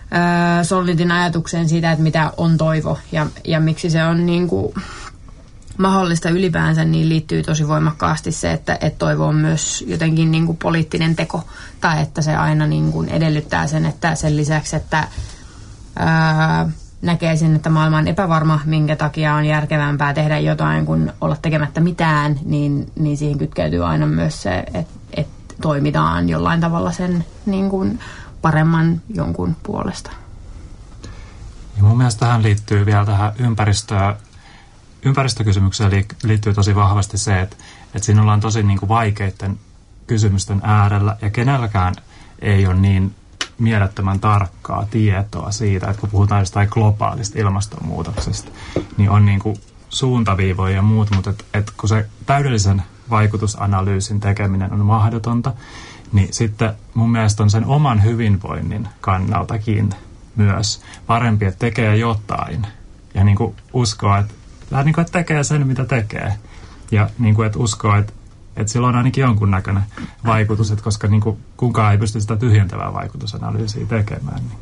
äh, Solnitin ajatukseen siitä, että mitä on toivo ja, ja miksi se on niin kuin, mahdollista ylipäänsä, niin liittyy tosi voimakkaasti se, että, että toivo on myös jotenkin niin kuin poliittinen teko, tai että se aina niin kuin edellyttää sen, että sen lisäksi, että ää, näkee sen, että maailma on epävarma, minkä takia on järkevämpää tehdä jotain kuin olla tekemättä mitään, niin, niin siihen kytkeytyy aina myös se, että, että toimitaan jollain tavalla sen niin kuin paremman jonkun puolesta. Ja mun mielestä tähän liittyy vielä tähän ympäristöä, ympäristökysymykseen liittyy tosi vahvasti se, että, että siinä ollaan tosi niin kuin vaikeiden kysymysten äärellä ja kenelläkään ei ole niin mielettömän tarkkaa tietoa siitä, että kun puhutaan jostain globaalista ilmastonmuutoksesta, niin on niin kuin suuntaviivoja ja muut, mutta et, et kun se täydellisen vaikutusanalyysin tekeminen on mahdotonta, niin sitten mun mielestä on sen oman hyvinvoinnin kannaltakin myös parempi, että tekee jotain ja niin kuin uskoa, että, niin kuin, että tekee sen, mitä tekee. Ja niin kuin, että uskoo, että, että sillä on ainakin jonkunnäköinen vaikutus, että koska niin kuin, kukaan ei pysty sitä tyhjentävää vaikutusanalyysiä tekemään. Niin.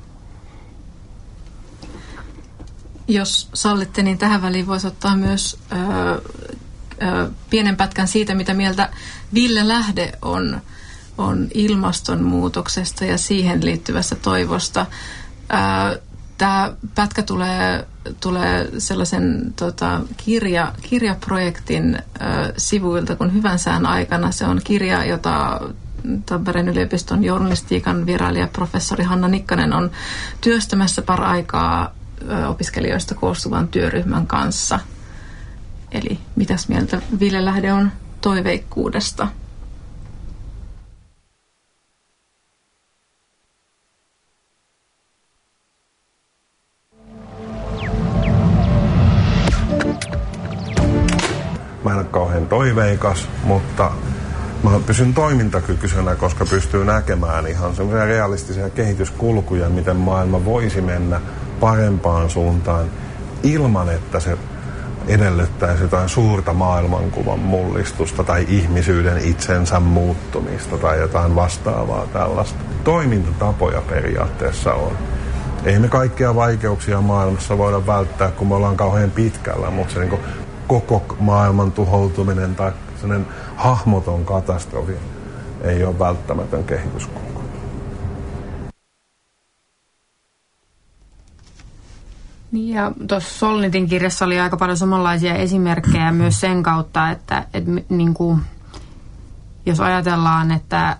Jos sallitte, niin tähän väliin voisi ottaa myös ö, ö, pienen pätkän siitä, mitä mieltä Ville Lähde on, on ilmastonmuutoksesta ja siihen liittyvästä toivosta. Tämä pätkä tulee, tulee sellaisen tota, kirja, kirjaprojektin ö, sivuilta kuin Hyvän sään aikana. Se on kirja, jota Tampereen yliopiston journalistiikan vierailija professori Hanna Nikkanen on työstämässä paraikaa ö, opiskelijoista koostuvan työryhmän kanssa. Eli mitäs mieltä Ville Lähde on toiveikkuudesta? Mä en ole kauhean toiveikas, mutta mä pysyn toimintakykyisenä, koska pystyy näkemään ihan semmoisia realistisia kehityskulkuja, miten maailma voisi mennä parempaan suuntaan ilman, että se edellyttäisi jotain suurta maailmankuvan mullistusta tai ihmisyyden itsensä muuttumista tai jotain vastaavaa tällaista. Toimintatapoja periaatteessa on. Ei me kaikkia vaikeuksia maailmassa voida välttää, kun me ollaan kauhean pitkällä, mutta se niin koko maailman tuhoutuminen tai sellainen hahmoton katastrofi ei ole välttämätön kehityskulku. Niin ja tuossa Solnitin kirjassa oli aika paljon samanlaisia esimerkkejä myös sen kautta, että, että niin kuin, jos ajatellaan, että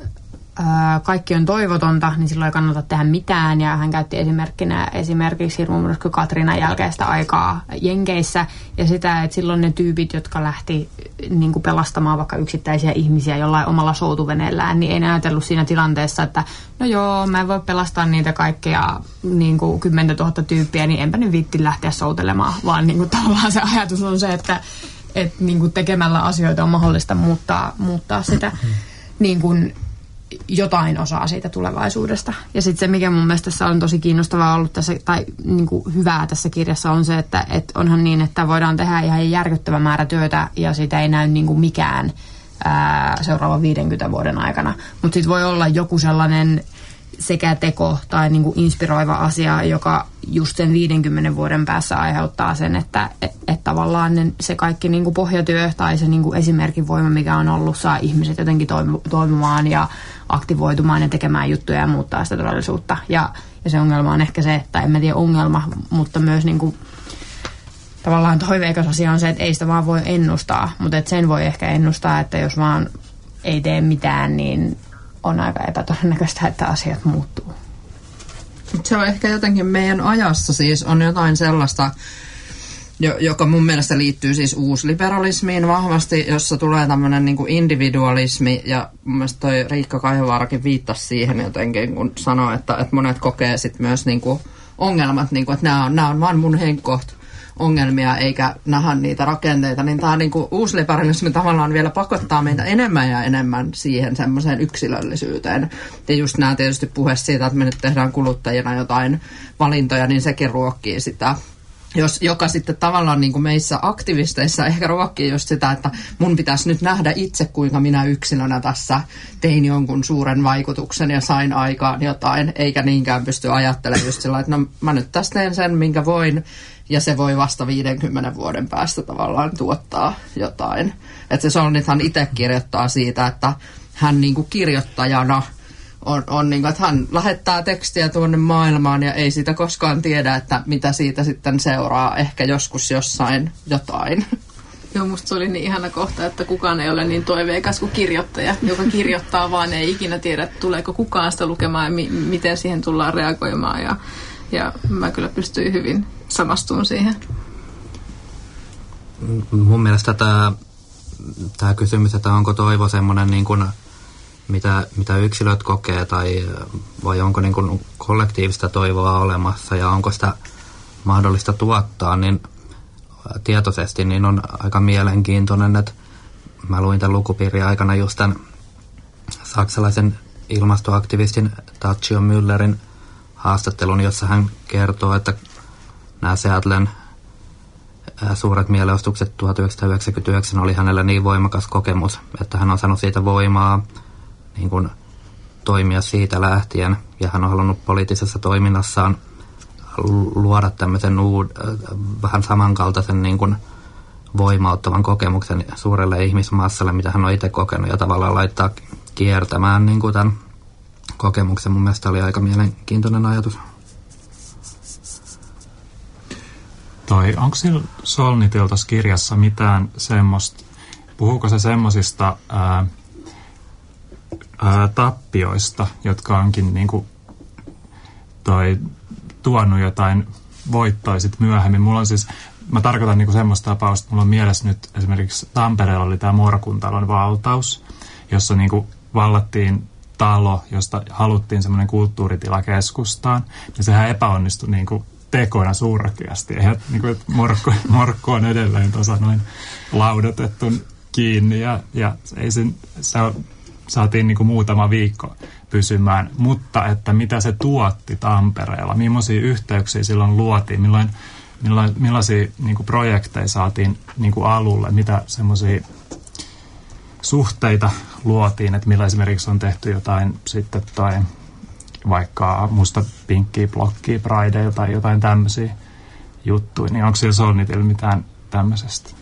ää, kaikki on toivotonta, niin silloin ei kannata tehdä mitään. Ja hän käytti esimerkkinä esimerkiksi hirmumyrsky Katrinan jälkeistä aikaa Jenkeissä ja sitä, että silloin ne tyypit, jotka lähti niin kuin pelastamaan vaikka yksittäisiä ihmisiä jollain omalla soutuveneellään, niin ei ne ajatellut siinä tilanteessa, että no joo, mä en voi pelastaa niitä kaikkea niin kuin kymmentä tuhatta tyyppiä, niin enpä nyt viitti lähteä soutelemaan, vaan niin kuin tavallaan se ajatus on se, että et, niin kuin tekemällä asioita on mahdollista muuttaa, muuttaa sitä niin kuin jotain osaa siitä tulevaisuudesta. Ja sitten se, mikä mun mielestä tässä on tosi kiinnostavaa ollut tässä, tai niin kuin hyvää tässä kirjassa on se, että et onhan niin, että voidaan tehdä ihan järkyttävä määrä työtä ja siitä ei näy niin kuin mikään ää, seuraavan viidenkymmenen vuoden aikana. Mutta sitten voi olla joku sellainen sekä teko tai niin kuin inspiroiva asia, joka just sen viidenkymmenen vuoden päässä aiheuttaa sen, että et, et tavallaan ne, se kaikki niin kuin pohjatyö tai se niin kuin esimerkin voima, mikä on ollut, saa ihmiset jotenkin toimimaan ja aktivoitumaan ja tekemään juttuja ja muuttaa sitä todellisuutta. Ja, ja se ongelma on ehkä se, että en mä tiedä ongelma, mutta myös niin kuin, tavallaan toiveikas asia on se, että ei sitä vaan voi ennustaa, mutta et sen voi ehkä ennustaa, että jos vaan ei tee mitään, niin on aika epätodennäköistä, että asiat muuttuu. Se on ehkä jotenkin meidän ajassa siis on jotain sellaista, joka mun mielestä liittyy siis uusliberalismiin vahvasti, jossa tulee tämmöinen niin kuin individualismi, ja mun mielestä toi Riikka Kaihovaarakin viittasi siihen jotenkin, kun sanoi, että, että monet kokee sit myös niin kuin ongelmat, niin kuin, että nämä on, nämä on vaan mun henkkoht ongelmia, eikä nähdä niitä rakenteita, niin tämä niin kuin uusliberalismi tavallaan vielä pakottaa meitä enemmän ja enemmän siihen semmoiseen yksilöllisyyteen. Ja just nämä tietysti puhe siitä, että me nyt tehdään kuluttajina jotain valintoja, niin sekin ruokkii sitä. Jos, joka sitten tavallaan niin kuin meissä aktivisteissa ehkä ruokkii just sitä, että mun pitäisi nyt nähdä itse, kuinka minä yksilönä tässä tein jonkun suuren vaikutuksen ja sain aikaan jotain, eikä niinkään pysty ajattelemaan just sillä, että no mä nyt tässä teen sen, minkä voin, ja se voi vasta viidenkymmenen vuoden päästä tavallaan tuottaa jotain. Että se Solnithan itse kirjoittaa siitä, että hän niin kuin kirjoittajana on, on niin kuin, että hän lähettää tekstiä tuonne maailmaan ja ei siitä koskaan tiedä, että mitä siitä sitten seuraa. Ehkä joskus jossain jotain. Joo, musta se oli niin ihana kohta, että kukaan ei ole niin toiveikas kuin kirjoittaja, joka kirjoittaa, vaan ei ikinä tiedä, että tuleeko kukaan sitä lukemaan ja mi- miten siihen tullaan reagoimaan. Ja, ja mä kyllä pystyin hyvin samastumaan siihen. Mun mielestä tämä, tämä kysymys, että onko toivo semmoinen, niin kuin, mitä, mitä yksilöt kokee, tai vai onko niin kuin kollektiivista toivoa olemassa ja onko sitä mahdollista tuottaa, niin tietoisesti, niin on aika mielenkiintoinen, että mä luin tämän lukupiirin aikana just tämän saksalaisen ilmastoaktivistin Tadzio Müllerin haastattelun, jossa hän kertoo, että nämä Seattlen suuret mielenosoitukset tuhatyhdeksänsataayhdeksänkymmentäyhdeksän oli hänellä niin voimakas kokemus, että hän on saanut siitä voimaa niin kuin toimia siitä lähtien, ja hän on halunnut poliittisessa toiminnassaan luoda tämmöisen uud, vähän samankaltaisen niin kuin voimauttavan kokemuksen suurelle ihmismassalle, mitä hän on itse kokenut, ja tavallaan laittaa kiertämään niin kuin tämän kokemuksen. Mun mielestä oli aika mielenkiintoinen ajatus. Toi, onko sillä Solnitil tuossa kirjassa mitään semmoista, puhuuko se semmosista ää, ää, tappioista, jotka onkin niinku toi tuonut jotain voittoa sit myöhemmin? Mulla on siis, mä tarkoitan niinku semmoista tapausta, mulla on mielessä nyt esimerkiksi Tampereella oli tämä Morkuntalon valtaus, jossa niinku vallattiin talo, josta haluttiin semmoinen kulttuuritila keskustaan, ja sehän epäonnistui niinku tekona surkeasti. Eihän niin kuin, morkko, morkko on edelleen tuossa noin laudotettu kiinni ja, ja ei sen, se saatiin niin kuin muutama viikko pysymään. Mutta että mitä se tuotti Tampereella, millaisia yhteyksiä silloin luotiin, milloin, milloin, millaisia niin kuin projekteja saatiin niin kuin alulle, mitä semmoisia suhteita luotiin, että millä esimerkiksi on tehty jotain sitten toi vaikka musta pinkkiä blokkia Prideja tai jotain tämmöisiä juttuja, niin onko siellä Solnitilla mitään tämmöisestä?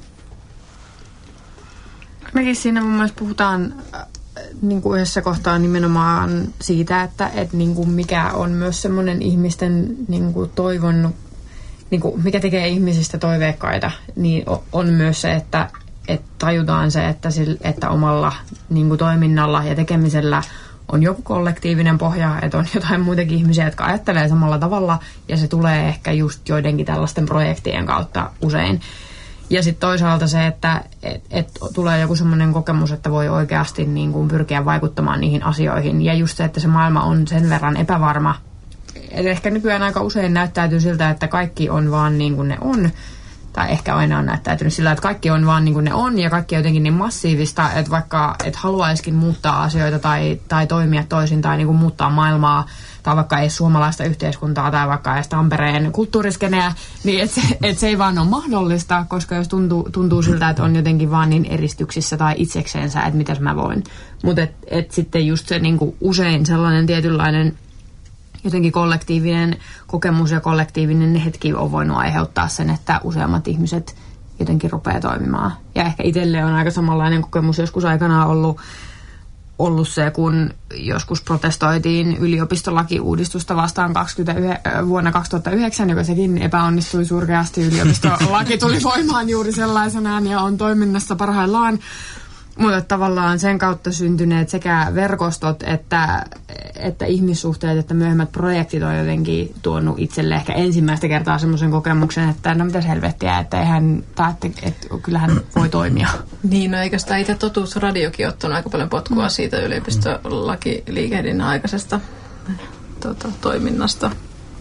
Mekin siinä mun mielestä puhutaan äh, niin kuin yhdessä kohtaa nimenomaan siitä, että et, niin kuin mikä on myös semmoinen ihmisten niin kuin toivon, niin kuin mikä tekee ihmisistä toiveikkaita, niin on myös se, että et tajutaan se, että, sillä, että omalla niin kuin toiminnalla ja tekemisellä on joku kollektiivinen pohja, että on jotain muitakin ihmisiä, jotka ajattelee samalla tavalla, ja se tulee ehkä just joidenkin tällaisten projektien kautta usein. Ja sitten toisaalta se, että et, et tulee joku semmoinen kokemus, että voi oikeasti niin kuin pyrkiä vaikuttamaan niihin asioihin. Ja just se, että se maailma on sen verran epävarma. Et ehkä nykyään aika usein näyttäytyy siltä, että kaikki on vaan niin kuin ne on. Tai ehkä aina on näyttäytynyt sillä, että kaikki on vaan niin kuin ne on ja kaikki on jotenkin niin massiivista, että vaikka et haluaisikin muuttaa asioita tai, tai toimia toisin tai niin kuin muuttaa maailmaa tai vaikka ei suomalaista yhteiskuntaa tai vaikka edes Tampereen kulttuuriskeneä, niin että se, et se ei vaan ole mahdollista, koska jos tuntuu, tuntuu siltä, että on jotenkin vaan niin eristyksissä tai itsekseensä, että mitäs mä voin. Mutta et, et sitten just se niin kuin usein sellainen tietynlainen jotenkin kollektiivinen kokemus ja kollektiivinen hetki on voinut aiheuttaa sen, että useammat ihmiset jotenkin rupeaa toimimaan. Ja ehkä itselle on aika samanlainen kokemus joskus aikanaan ollut, ollut se, kun joskus protestoitiin yliopistolakiuudistusta vastaan kaksikymmentäyhdeksän, vuonna kaksituhattayhdeksän, joka sekin epäonnistui surkeasti. Yliopistolaki tuli voimaan juuri sellaisenaan ja on toiminnassa parhaillaan. Mutta tavallaan sen kautta syntyneet sekä verkostot että, että ihmissuhteet, että myöhemmät projektit on jotenkin tuonut itselle ehkä ensimmäistä kertaa semmoisen kokemuksen, että no mitäs helvettiä, että eihän, tai että, että kyllähän voi toimia. Niin, no eikö sitä itse Totuusradiokin ottanut aika paljon potkua mm. siitä yliopistolakiliikehdinnän aikaisesta tuota, toiminnasta?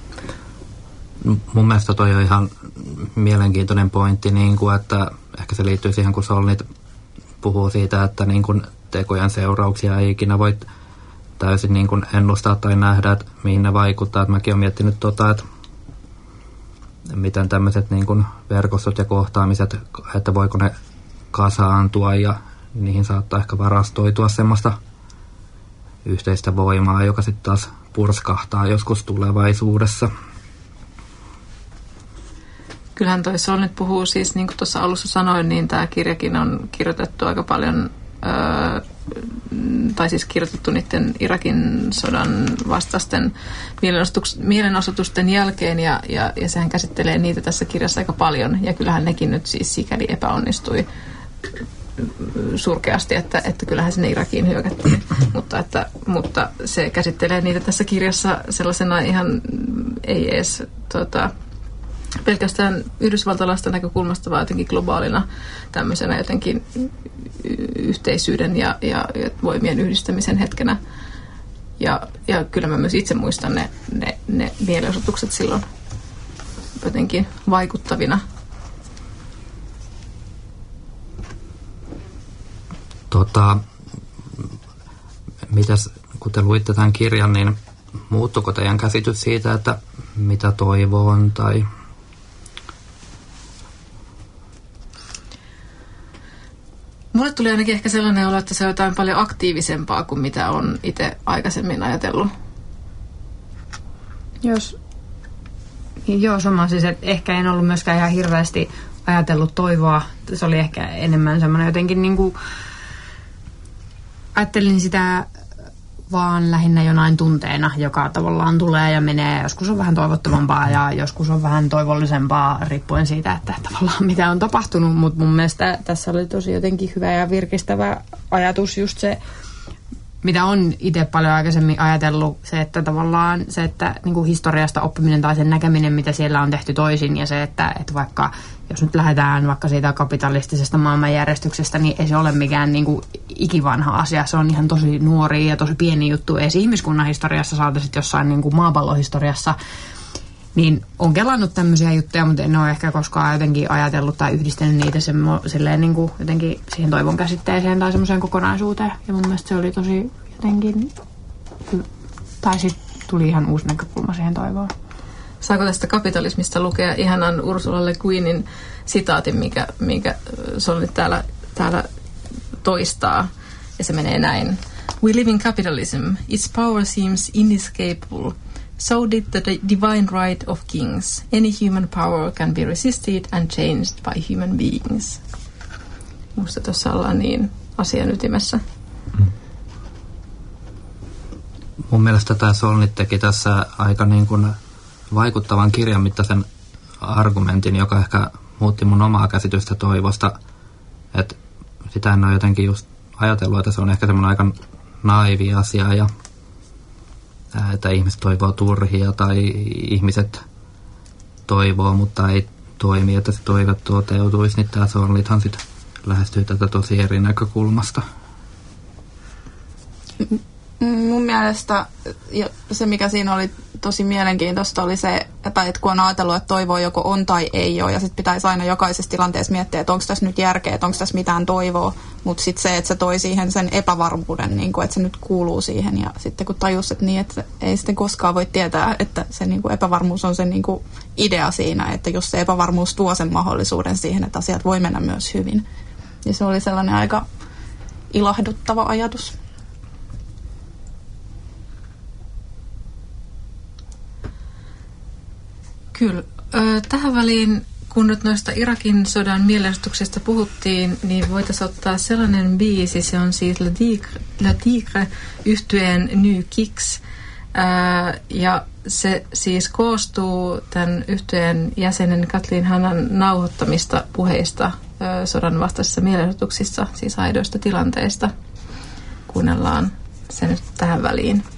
Mun mielestä toi on ihan mielenkiintoinen pointti, niin kuin, että ehkä se liittyy siihen, kun Solnit puhuu siitä, että niin kuin tekojen seurauksia ei ikinä voi täysin niin kuin ennustaa tai nähdä, että mihin ne vaikuttaa. Että mäkin olen miettinyt, tota, että miten tämmöiset niin kuin verkostot ja kohtaamiset, että voiko ne kasaantua ja niihin saattaa ehkä varastoitua semmoista yhteistä voimaa, joka sitten taas purskahtaa joskus tulevaisuudessa. Kyllähän toi Solnit puhuu siis, niin kuin tuossa alussa sanoin, niin tämä kirjakin on kirjoitettu aika paljon, öö, tai siis kirjoitettu niiden Irakin sodan vastaisten mielenosoitusten jälkeen, ja, ja, ja sehän käsittelee niitä tässä kirjassa aika paljon, ja kyllähän nekin nyt siis sikäli epäonnistui surkeasti, että, että kyllähän sinne Irakiin hyökättiin, mutta, että, mutta se käsittelee niitä tässä kirjassa sellaisena ihan ei edes tota, pelkästään yhdysvaltalaisten näkökulmasta, vaan jotenkin globaalina tämmöisenä jotenkin yhteisyyden ja, ja, ja voimien yhdistämisen hetkenä. Ja, ja kyllä mä myös itse muistan ne, ne, ne mielenosoitukset silloin jotenkin vaikuttavina. Tota, mitäs, kun te luitte tämän kirjan, niin muuttuiko teidän käsitys siitä, että mitä toivo on, tai... Mulle tuli ainakin ehkä sellainen olo, että se on jotain paljon aktiivisempaa kuin mitä on itse aikaisemmin ajatellut. Jos... Joo, sama siis, että ehkä en ollut myöskään ihan hirveästi ajatellut toivoa. Se oli ehkä enemmän semmoinen jotenkin niin kuin... Ajattelin sitä vaan lähinnä jonain tunteena, joka tavallaan tulee ja menee. Joskus on vähän toivottavampaa ja joskus on vähän toivollisempaa, riippuen siitä, että tavallaan mitä on tapahtunut. Mutta mun mielestä tässä oli tosi jotenkin hyvä ja virkistävä ajatus just se, mitä on itse paljon aikaisemmin ajatellut, se, että tavallaan se, että niin kuin historiasta oppiminen tai sen näkeminen, mitä siellä on tehty toisin, ja se, että, että vaikka jos nyt lähdetään vaikka siitä kapitalistisesta maailmanjärjestyksestä, niin ei se ole mikään niin kuin ikivanha asia. Se on ihan tosi nuori ja tosi pieni juttu. Ei se ihmiskunnan historiassa saata sitten jossain niin kuin maapallohistoriassa. Niin on kelannut tämmöisiä juttuja, mutta en ole ehkä koskaan jotenkin ajatellut tai yhdistänyt niitä semmo, silleen niin kuin jotenkin siihen toivon käsitteeseen tai semmoiseen kokonaisuuteen. Ja mun mielestä se oli tosi jotenkin, tai sitten tuli ihan uusi näkökulma siihen toivoon. Saako tästä kapitalismista lukea ihanan Ursula Le Guinin sitaatin, minkä, minkä Solnit täällä, täällä toistaa, ja se menee näin. We live in capitalism. Its power seems inescapable. So did the divine right of kings. Any human power can be resisted and changed by human beings. Musta tuossa ollaan niin asian ytimessä. Mun mielestä tämä Solnit teki tässä aika niin kuin vaikuttavan kirjan mittaisen argumentin, joka ehkä muutti mun omaa käsitystä toivosta. Että sitä en ole jotenkin just ajatellut, että se on ehkä semmoinen aika naivi asia, ja että ihmiset toivoo turhia tai ihmiset toivoo, mutta ei toimi, että se toive toteutuisi, niin tämä Solnithan sitten lähestyy tätä tosi eri näkökulmasta. Mun mielestä se, mikä siinä oli tosi mielenkiintoista, oli se, että kun on ajatellut, että toivoa joko on tai ei ole, ja sitten pitäisi aina jokaisessa tilanteessa miettiä, että onko tässä nyt järkeä, että onko tässä mitään toivoa, mutta sitten se, että se toi siihen sen epävarmuuden, niin kun, että se nyt kuuluu siihen, ja sitten kun tajus, että, niin, että ei sitten koskaan voi tietää, että se niin kun epävarmuus on se niin kun idea siinä, että jos se epävarmuus tuo sen mahdollisuuden siihen, että asiat voi mennä myös hyvin, niin se oli sellainen aika ilahduttava ajatus. Kyllä. Tähän väliin, kun nyt noista Irakin sodan mielenostuksesta puhuttiin, niin voitaisiin ottaa sellainen biisi, se on siis La Tigre, La Tigre yhtyeen New Kicks. Ja se siis koostuu tämän yhtyeen jäsenen Kathleen Hannan nauhoittamista puheista sodan vastaisissa mielenostuksissa, siis aidoista tilanteista. Kuunnellaan se nyt tähän väliin.